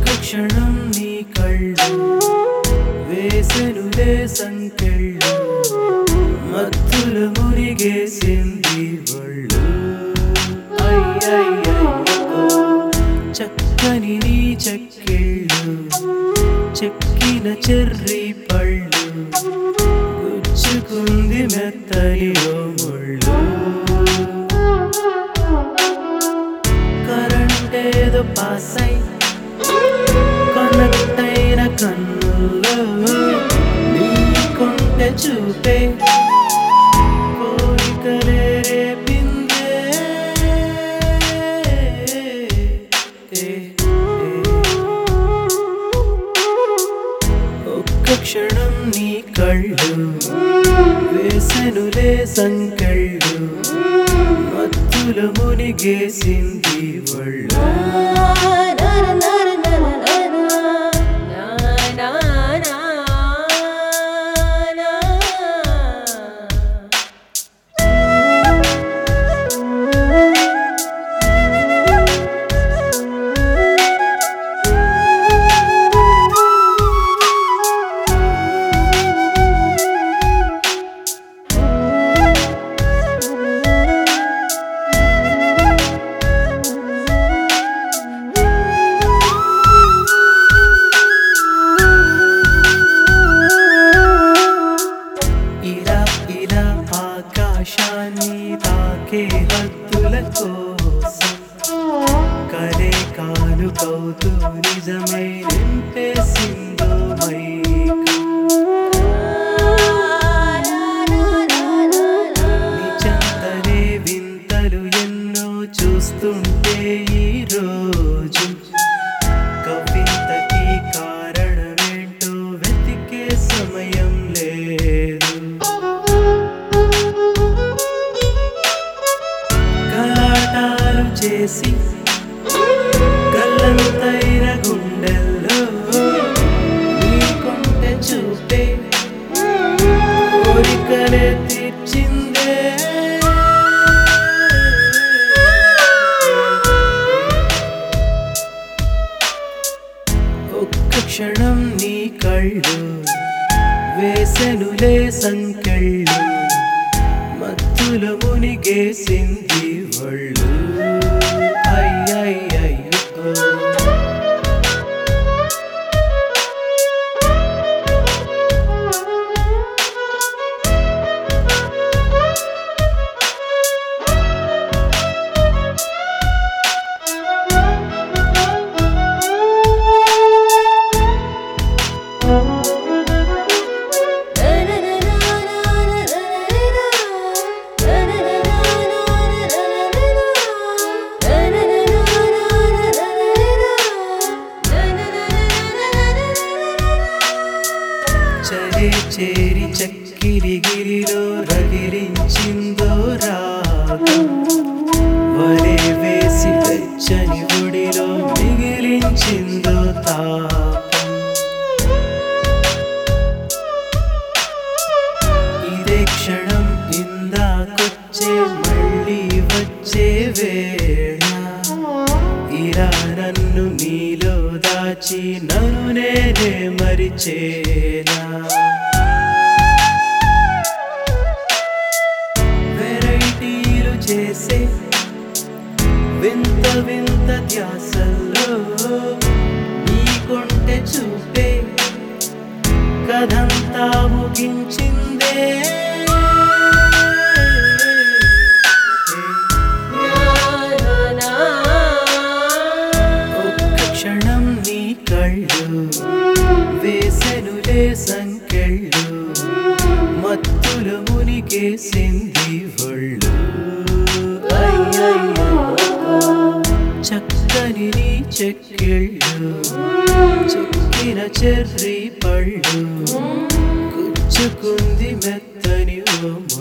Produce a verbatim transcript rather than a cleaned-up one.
క్షణం నీ కళ్ళు వేసెనులే సంకెళ్ళు మత్తులు మునిగేసింది ఒళ్ళు అయ్యయ్యో చక్కని నీ చెక్కిళ్ళు చెక్కిన చెర్రీ పళ్ళు గుచ్చుకుంది మెత్తని ఓ ముళ్ళు కరెంటేదో పాసై కనెక్టైన కన్నుల్లో నీ కొంటె చూపే కోరికలే రేపిందే ఒక్క క్షణం నీ కళ్ళు వేసెనులే సంకెళ్ళు మత్తుల మునిగేసింది ఒళ్ళు ఆకాశాన్ని తాకే హద్దుల కోసం కలే కానుకవుతూ నిజమై నింపేసిందో మైకం నిజంతనే వింతలు ఎన్నో చూస్తుంటే ఈ రోజు కవితకి కారణమేంటో వెతికే సమయం లేదు చేసి గల్లంతైన గుండెల్లో నీ కొంటె చూపే కోరికలే తీర్చిందే ఒక్క క్షణం నీ కళ్ళు వేసెనులే సంకెళ్ళు మత్తుల మునిగేసింది ఒళ్ళు చలే చేరి చక్కిరిగిరిలో రగిలించిందో రాగం వలే వేసి వెచ్చని ఒడిలో మిగిలించిందో తాపం ఇదే క్షణం ఇందాకొచ్చే మళ్ళీ వచ్చే వేళ ఇలా నన్ను నీలో దాచి నన్ను నేనే మరిచేనా వెరైటీలు చేసే వింత వింత ధ్యాసల్లో నీ కొంటె చూపే కథంతా ముగించిందే వేసెనులే సంకెళ్ళు మత్తుల మునిగేసింది ఒళ్ళు అయ్యయ్యో చక్కని నీ చెక్కిళ్ళు చెక్కిన చెర్రీ పళ్ళు గుచ్చుకుంది మెత్తని ఓ